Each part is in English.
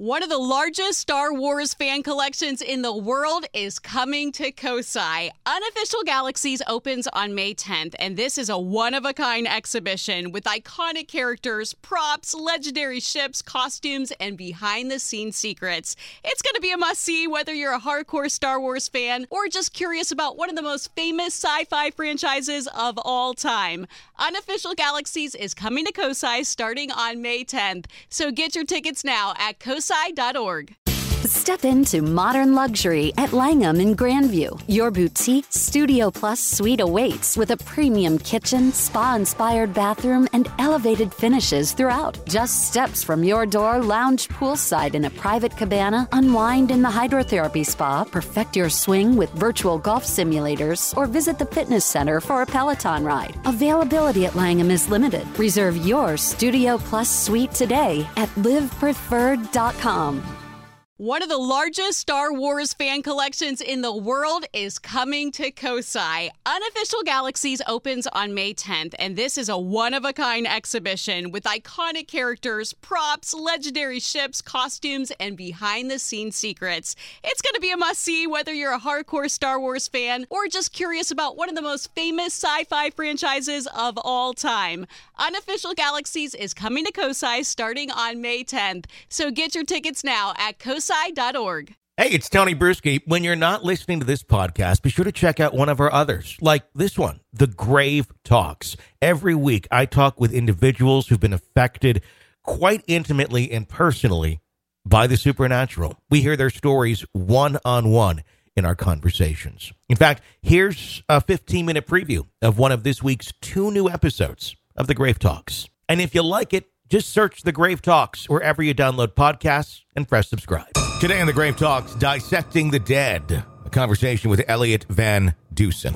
One of the largest Star Wars fan collections in the world is coming to Kosai. Unofficial Galaxies opens on May 10th, and this is a one-of-a-kind exhibition with iconic characters, props, legendary ships, costumes, and behind-the-scenes secrets. It's going to be a must-see whether you're a hardcore Star Wars fan or just curious about one of the most famous sci-fi franchises of all time. Unofficial Galaxies is coming to Kosai starting on May 10th, so get your tickets now at kosai.org. Step into modern luxury at Langham in Grandview. Your boutique Studio Plus suite awaits with a premium kitchen, spa-inspired bathroom, and elevated finishes throughout. Just steps from your door, lounge poolside in a private cabana, unwind in the hydrotherapy spa, perfect your swing with virtual golf simulators, or visit the fitness center for a Peloton ride. Availability at Langham is limited. Reserve your Studio Plus suite today at livepreferred.com. One of the largest Star Wars fan collections in the world is coming to Kosai. Unofficial Galaxies opens on May 10th, and this is a one-of-a-kind exhibition with iconic characters, props, legendary ships, costumes, and behind-the-scenes secrets. It's going to be a must-see whether you're a hardcore Star Wars fan or just curious about one of the most famous sci-fi franchises of all time. Unofficial Galaxies is coming to Kosai starting on May 10th, so get your tickets now at kosai.org. Hey, it's Tony Bruschi. When you're not listening to this podcast, be sure to check out one of our others, like this one, The Grave Talks. Every week, I talk with individuals who've been affected quite intimately and personally by the supernatural. We hear their stories one-on-one in our conversations. In fact, here's a 15-minute preview of one of this week's 2 new episodes of The Grave Talks. And if you like it, just search The Grave Talks wherever you download podcasts and press subscribe. Today on The Grave Talks, Dissecting the Dead, a conversation with Elliot Van Dusen.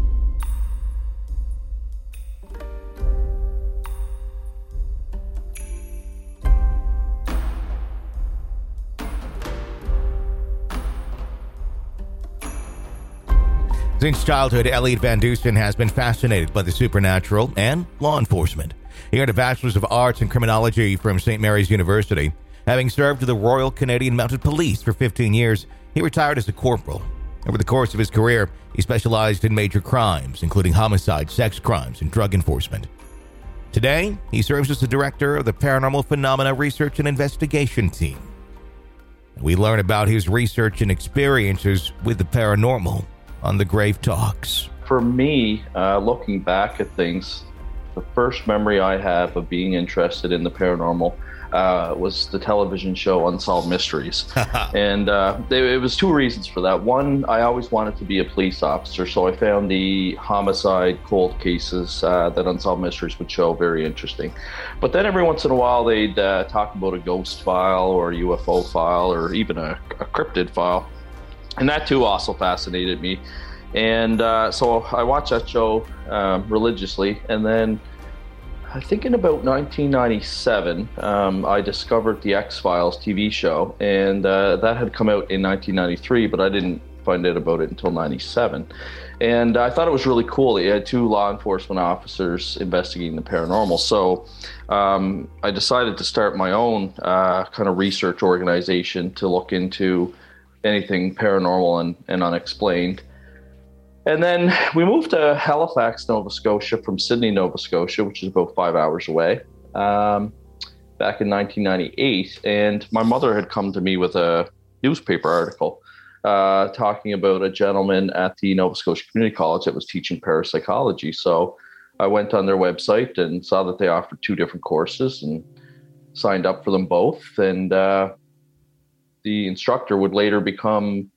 Since childhood, Elliot Van Dusen has been fascinated by the supernatural and law enforcement. He earned a Bachelor's of Arts in Criminology from St. Mary's University. Having served with the Royal Canadian Mounted Police for 15 years, he retired as a corporal. Over the course of his career, he specialized in major crimes, including homicide, sex crimes, and drug enforcement. Today, he serves as the director of the Paranormal Phenomena Research and Investigation Team. We learn about his research and experiences with the paranormal on The Grave Talks. For me, looking back at things, the first memory I have of being interested in the paranormal was the television show Unsolved Mysteries. And it was 2 reasons for that. One, I always wanted to be a police officer, so I found the homicide cold cases that Unsolved Mysteries would show very interesting. But then every once in a while they'd talk about a ghost file or a UFO file or even a cryptid file. And that too also fascinated me. And so I watched that show religiously. And then I think in about 1997, I discovered the X-Files TV show. And that had come out in 1993, but I didn't find out about it until 97. And I thought it was really cool. It had 2 law enforcement officers investigating the paranormal. So I decided to start my own kind of research organization to look into anything paranormal and unexplained. And then we moved to Halifax, Nova Scotia from Sydney, Nova Scotia, which is about 5 hours away, back in 1998. And my mother had come to me with a newspaper article talking about a gentleman at the Nova Scotia Community College that was teaching parapsychology. So I went on their website and saw that they offered 2 different courses and signed up for them both. And the instructor would later become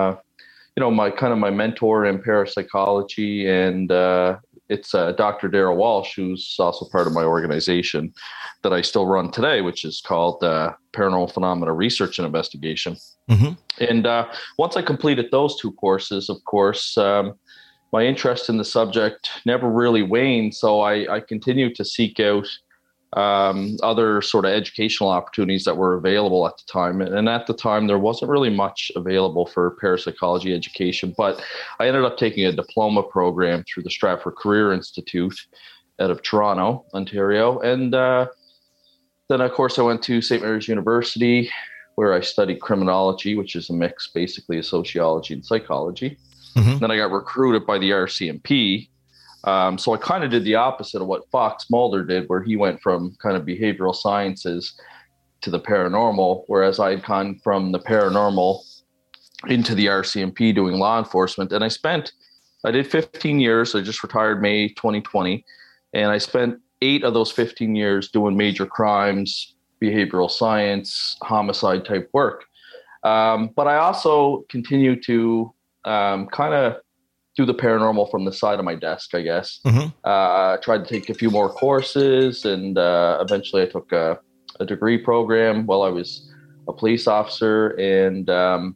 my mentor in parapsychology, and it's Dr. Darrell Walsh, who's also part of my organization that I still run today, which is called Paranormal Phenomena Research and Investigation. Mm-hmm. And once I completed those 2 courses, of course, my interest in the subject never really waned, so I continued to seek out other sort of educational opportunities that were available at the time. And at the time, there wasn't really much available for parapsychology education, but I ended up taking a diploma program through the Stratford Career Institute out of Toronto, Ontario. And then, of course, I went to St. Mary's University, where I studied criminology, which is a mix basically of sociology and psychology. Then I got recruited by the RCMP. So I kind of did the opposite of what Fox Mulder did, where he went from kind of behavioral sciences to the paranormal, whereas I had gone from the paranormal into the RCMP doing law enforcement. And I did 15 years. I just retired May 2020. And I spent 8 of those 15 years doing major crimes, behavioral science, homicide type work. But I also continue to kind of do the paranormal from the side of my desk, I guess. Tried to take a few more courses, and eventually I took a degree program while I was a police officer. And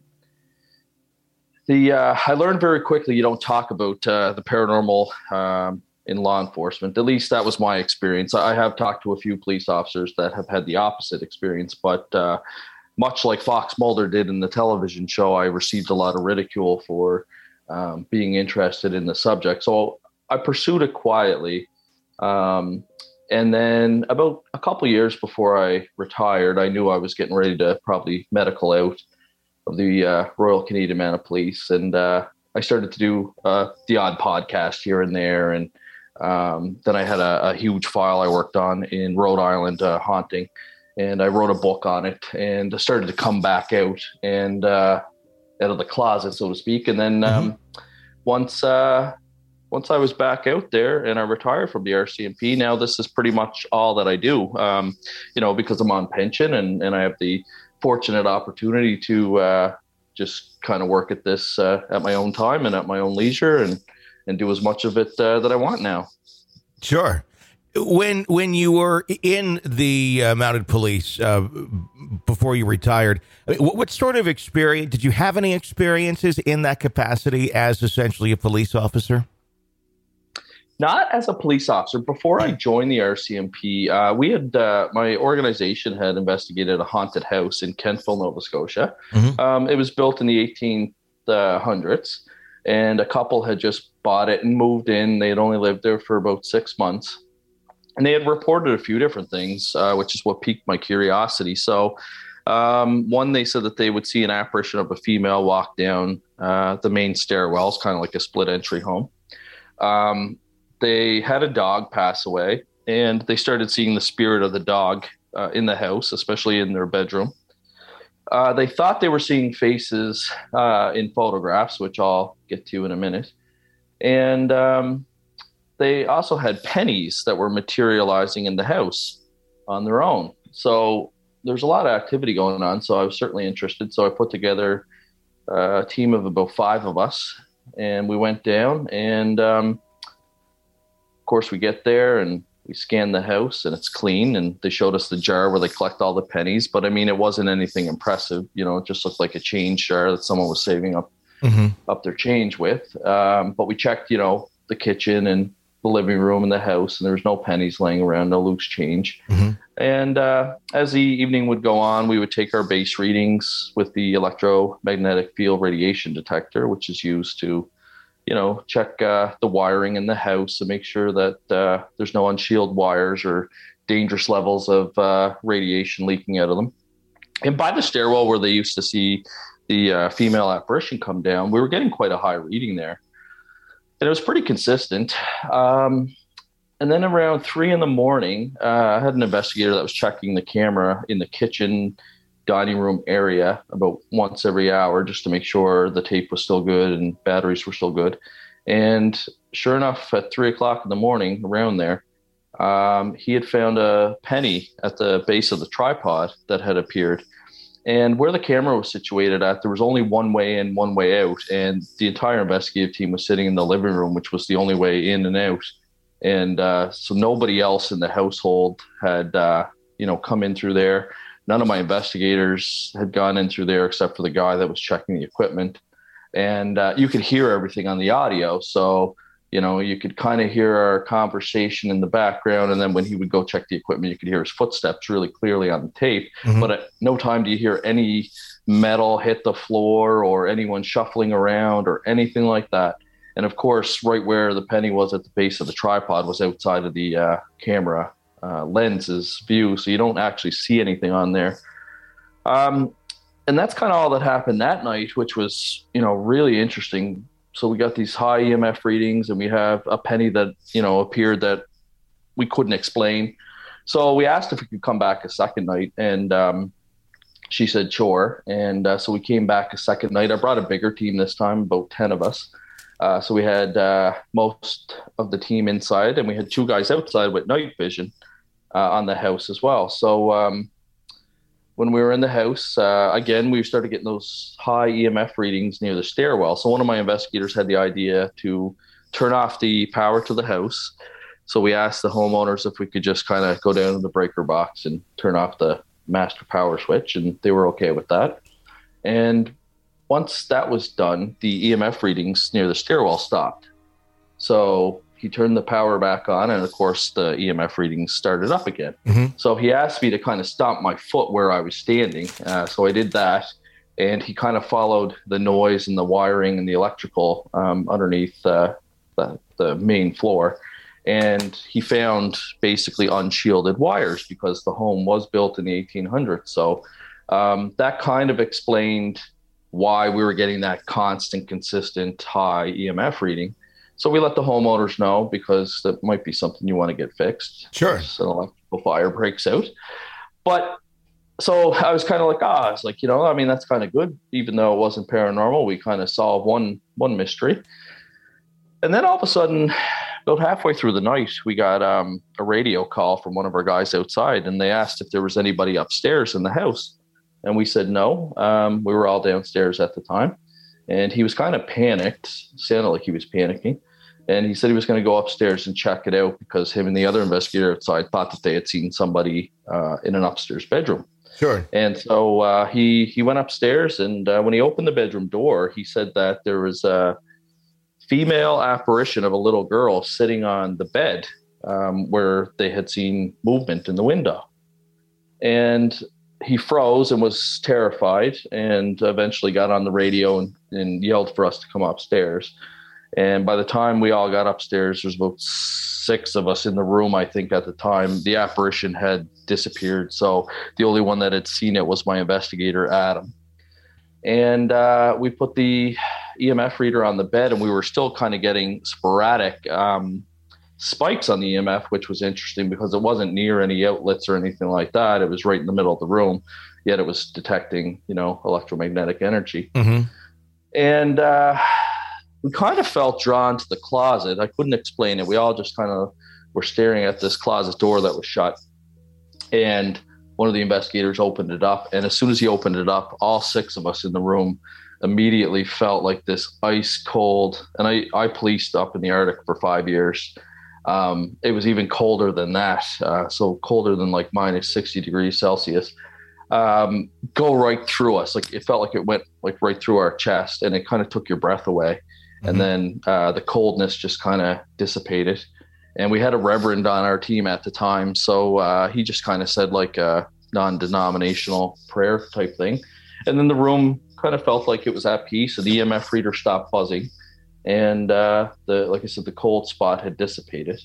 I learned very quickly you don't talk about the paranormal in law enforcement. At least that was my experience. I have talked to a few police officers that have had the opposite experience, but much like Fox Mulder did in the television show, I received a lot of ridicule for being interested in the subject. So I pursued it quietly. And then about a couple of years before I retired, I knew I was getting ready to probably medical out of the Royal Canadian Mounted Police. And I started to do the odd podcast here and there. And then I had a huge file I worked on in Rhode Island haunting. And I wrote a book on it, and I started to come back out and out of the closet, so to speak. And then once I was back out there and I retired from the RCMP, now this is pretty much all that I do, because I'm on pension and I have the fortunate opportunity to just kind of work at this at my own time and at my own leisure and do as much of it that I want now. Sure. When you were in the mounted police before you retired, what sort of experience did you have? Any experiences in that capacity as essentially a police officer? Not as a police officer. Before I joined the RCMP, we had my organization had investigated a haunted house in Kentville, Nova Scotia. It was built in the 1800s, and a couple had just bought it and moved in. They had only lived there for about 6 months. And they had reported a few different things, which is what piqued my curiosity. So one, they said that they would see an apparition of a female walk down the main stairwells, kind of like a split entry home. They had a dog pass away, and they started seeing the spirit of the dog in the house, especially in their bedroom. They thought they were seeing faces in photographs, which I'll get to in a minute. And they also had pennies that were materializing in the house on their own. So there's a lot of activity going on. So I was certainly interested. So I put together a team of about 5 of us, and we went down. And of course, we get there and we scan the house, and it's clean. And they showed us the jar where they collect all the pennies. But I mean, it wasn't anything impressive. It just looked like a change jar that someone was saving up their change with. But we checked, the kitchen and the living room in the house, and there was no pennies laying around, no loose change. And as the evening would go on, we would take our base readings with the electromagnetic field radiation detector, which is used to, check the wiring in the house and make sure that there's no unshielded wires or dangerous levels of radiation leaking out of them. And by the stairwell where they used to see the female apparition come down, we were getting quite a high reading there. And it was pretty consistent. And then around 3 a.m, I had an investigator that was checking the camera in the kitchen dining room area about once every hour just to make sure the tape was still good and batteries were still good. And sure enough, at 3 o'clock in the morning, around there, he had found a penny at the base of the tripod that had appeared. And where the camera was situated at, there was only one way in, one way out. And the entire investigative team was sitting in the living room, which was the only way in and out. And so nobody else in the household had, come in through there. None of my investigators had gone in through there except for the guy that was checking the equipment. And you could hear everything on the audio. So, you could kind of hear our conversation in the background. And then when he would go check the equipment, you could hear his footsteps really clearly on the tape. But at no time do you hear any metal hit the floor or anyone shuffling around or anything like that. And of course, right where the penny was at the base of the tripod was outside of the camera lens's view. So you don't actually see anything on there. And that's kind of all that happened that night, which was, really interesting. So we got these high EMF readings, and we have a penny that, appeared that we couldn't explain. So we asked if we could come back a second night, and she said, sure. And so we came back a second night. I brought a bigger team this time, about 10 of us. So we had most of the team inside, and we had 2 guys outside with night vision on the house as well. So when we were in the house, again, we started getting those high EMF readings near the stairwell. So one of my investigators had the idea to turn off the power to the house. So we asked the homeowners if we could just kind of go down to the breaker box and turn off the master power switch, and they were okay with that. And once that was done, the EMF readings near the stairwell stopped. So he turned the power back on, and of course the EMF readings started up again. Mm-hmm. So he asked me to kind of stomp my foot where I was standing. So I did that, and he kind of followed the noise and the wiring and the electrical underneath the main floor. And he found basically unshielded wires because the home was built in the 1800s. So that kind of explained why we were getting that constant, consistent high EMF reading. So we let the homeowners know, because that might be something you want to get fixed. Sure. So an electrical fire breaks out. But so I was kind of like, I was like, that's kind of good. Even though it wasn't paranormal, we kind of solved one mystery. And then all of a sudden, about halfway through the night, we got a radio call from one of our guys outside, and they asked if there was anybody upstairs in the house. And we said no. We were all downstairs at the time. And he was kind of panicked, sounded like he was panicking. And he said he was going to go upstairs and check it out, because him and the other investigator outside thought that they had seen somebody in an upstairs bedroom. Sure. And so he went upstairs, and when he opened the bedroom door, he said that there was a female apparition of a little girl sitting on the bed where they had seen movement in the window. And he froze and was terrified, and eventually got on the radio and yelled for us to come upstairs. And by the time we all got upstairs, there's about 6 of us in the room, I think, at the time. The apparition had disappeared. So the only one that had seen it was my investigator, Adam. And we put the EMF reader on the bed, and we were still kind of getting sporadic spikes on the EMF, which was interesting because it wasn't near any outlets or anything like that. It was right in the middle of the room, yet it was detecting, electromagnetic energy. Mm-hmm. And we kind of felt drawn to the closet. I couldn't explain it. We all just kind of were staring at this closet door that was shut. And one of the investigators opened it up. And as soon as he opened it up, all 6 of us in the room immediately felt like this ice cold. And I policed up in the Arctic for 5 years. It was even colder than that. So colder than like minus 60 degrees Celsius. Go right through us. Like it felt like it went like right through our chest, and it kind of took your breath away. Mm-hmm. And then the coldness just kind of dissipated. And we had a reverend on our team at the time. So he just kind of said like a non-denominational prayer type thing. And then the room kind of felt like it was at peace, and the EMF reader stopped buzzing. And like I said, the cold spot had dissipated.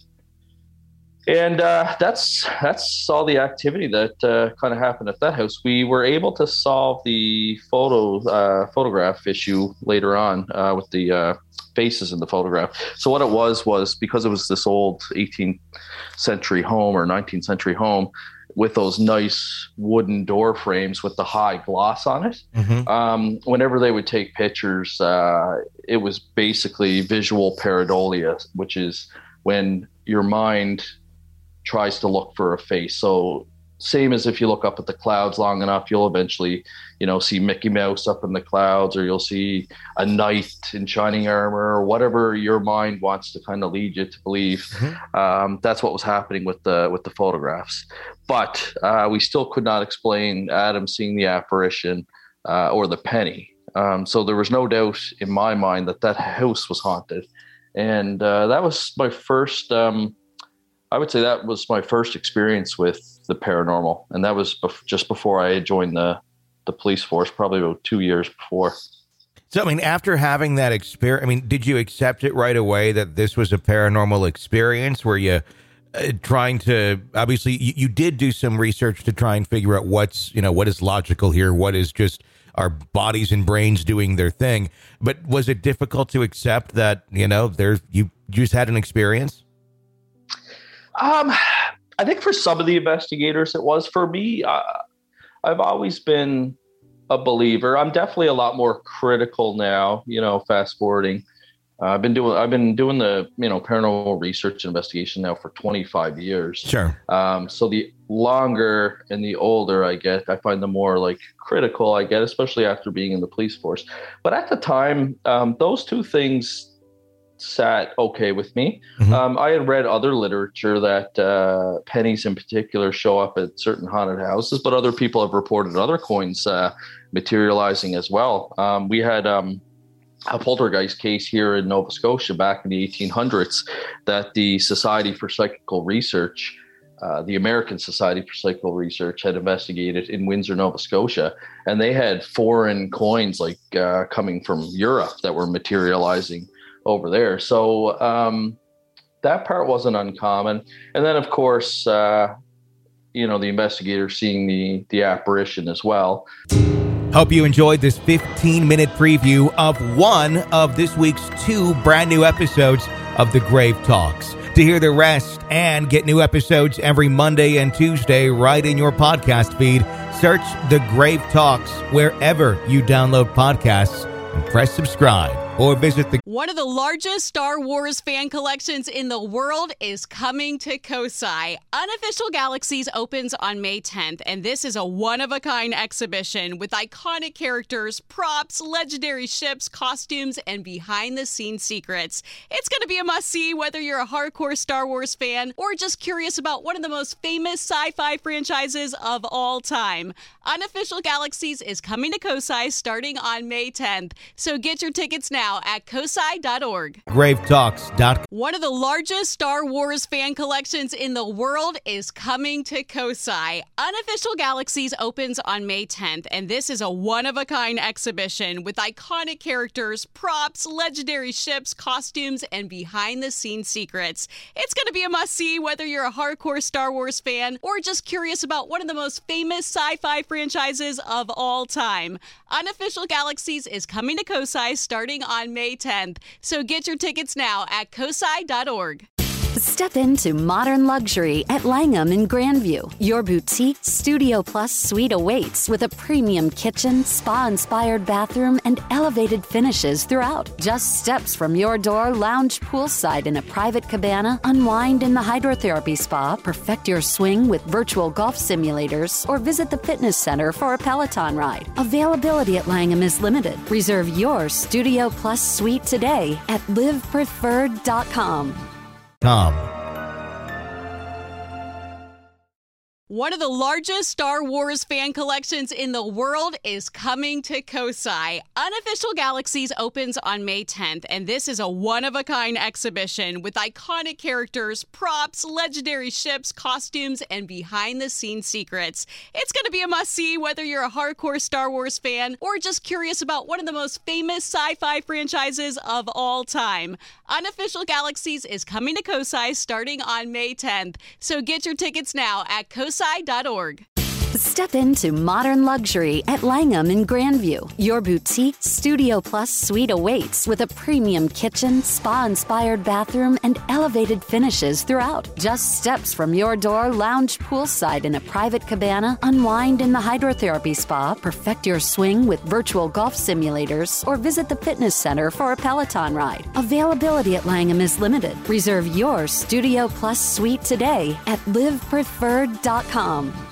And that's all the activity that kind of happened at that house. We were able to solve the photograph issue later on with the faces in the photograph. So what it was because it was this old 18th century home or 19th century home with those nice wooden door frames with the high gloss on it. Mm-hmm. Whenever they would take pictures, it was basically visual pareidolia, which is when your mind tries to look for a face. So same as if you look up at the clouds long enough, you'll eventually, see Mickey Mouse up in the clouds, or you'll see a knight in shining armor, or whatever your mind wants to kind of lead you to believe. Mm-hmm. That's what was happening with the photographs. But we still could not explain Adam seeing the apparition or the penny. So there was no doubt in my mind that house was haunted. And that was my first, I would say that was my first experience with the paranormal. And that was just before I had joined the police force, probably about 2 years before. So, after having that experience, did you accept it right away that this was a paranormal experience? Were you trying to, obviously, you did do some research to try and figure out what is logical here, what is just our bodies and brains doing their thing. But was it difficult to accept that, you just had an experience? I think for some of the investigators it was. For me, I've always been a believer. I'm definitely a lot more critical now, fast forwarding. I've been doing the, paranormal research investigation now for 25 years. Sure. So the longer and the older I get, I find the more like critical I get, especially after being in the police force. But at the time, those two things sat okay with me. Mm-hmm. I had read other literature that pennies in particular show up at certain haunted houses, but other people have reported other coins materializing as well. We had a poltergeist case here in Nova Scotia back in the 1800s that the Society for Psychical Research, the American Society for Psychical Research, had investigated in Windsor, Nova Scotia, and they had foreign coins like coming from Europe that were materializing over there. So that part wasn't uncommon. And then, of course, the investigator seeing the apparition as well. Hope you enjoyed this 15-minute preview of one of this week's 2 brand new episodes of The Grave Talks. To hear the rest and get new episodes every Monday and Tuesday right in your podcast feed, search The Grave Talks wherever you download podcasts and press subscribe. Or visit One of the largest Star Wars fan collections in the world is coming to Kosai. Unofficial Galaxies opens on May 10th, and this is a one-of-a-kind exhibition with iconic characters, props, legendary ships, costumes, and behind-the-scenes secrets. It's going to be a must-see whether you're a hardcore Star Wars fan or just curious about one of the most famous sci-fi franchises of all time. Unofficial Galaxies is coming to Kosai starting on May 10th, so get your tickets now at kosai.org. gravetalks.com. One of the largest Star Wars fan collections in the world is coming to Kosai. Unofficial Galaxies opens on May 10th, and this is a one-of-a-kind exhibition with iconic characters, props, legendary ships, costumes, and behind-the-scenes secrets. It's going to be a must-see whether you're a hardcore Star Wars fan or just curious about one of the most famous sci-fi franchises of all time. Unofficial Galaxies is coming to Kosai starting on May 10th, so get your tickets now at kosai.org. Step into modern luxury at Langham in Grandview. Your boutique Studio Plus suite awaits with a premium kitchen, spa-inspired bathroom, and elevated finishes throughout. Just steps from your door, lounge poolside in a private cabana, unwind in the hydrotherapy spa, perfect your swing with virtual golf simulators, or visit the fitness center for a Peloton ride. Availability at Langham is limited. Reserve your Studio Plus suite today at livepreferred.com. One of the largest Star Wars fan collections in the world is coming to Kosai. Unofficial Galaxies opens on May 10th, and this is a one-of-a-kind exhibition with iconic characters, props, legendary ships, costumes, and behind-the-scenes secrets. It's going to be a must-see whether you're a hardcore Star Wars fan or just curious about one of the most famous sci-fi franchises of all time. Unofficial Galaxies is coming to Kosai starting on May 10th, so get your tickets now at kosai.org. Step into modern luxury at Langham in Grandview. Your boutique Studio Plus suite awaits with a premium kitchen, spa-inspired bathroom, and elevated finishes throughout. Just steps from your door, lounge poolside in a private cabana, unwind in the hydrotherapy spa, perfect your swing with virtual golf simulators, or visit the fitness center for a Peloton ride. Availability at Langham is limited. Reserve your Studio Plus suite today at livepreferred.com.